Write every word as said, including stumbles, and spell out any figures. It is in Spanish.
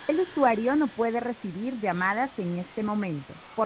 El usuario no puede recibir llamadas en este momento. Por